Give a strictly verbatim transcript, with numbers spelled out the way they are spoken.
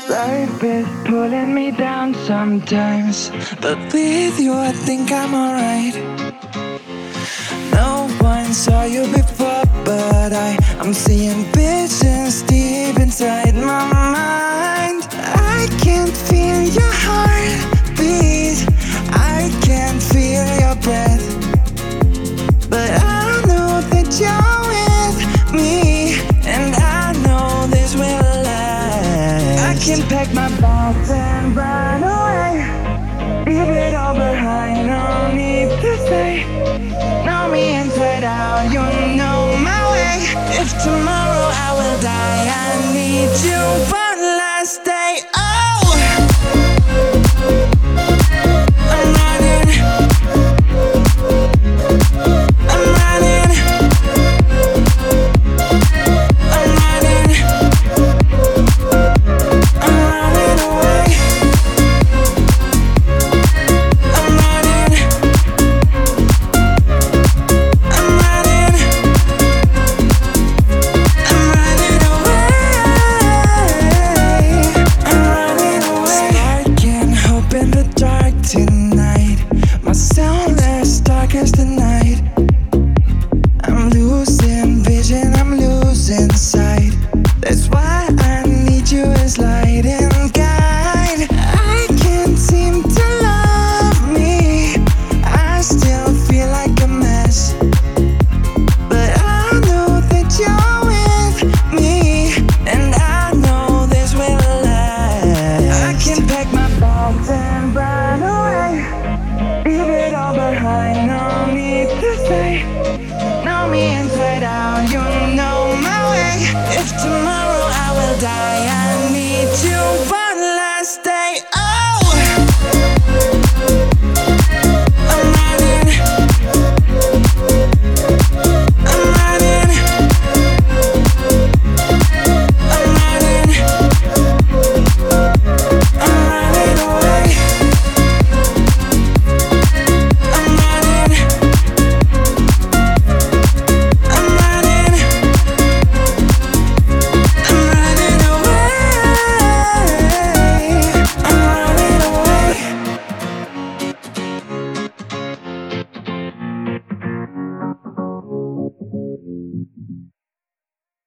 Life is pulling me down sometimes, but with you I think I'm alright. No one saw you before, but I, I'm seeing visions deep inside my mind. I can feel your heartbeat, I can feel your breath, but I know that you're with me, and I know this will last. I can pack my bags and run away, leave it all behind, no need to say. Know me inside out, you know my way. If tomorrow I will die, I need you.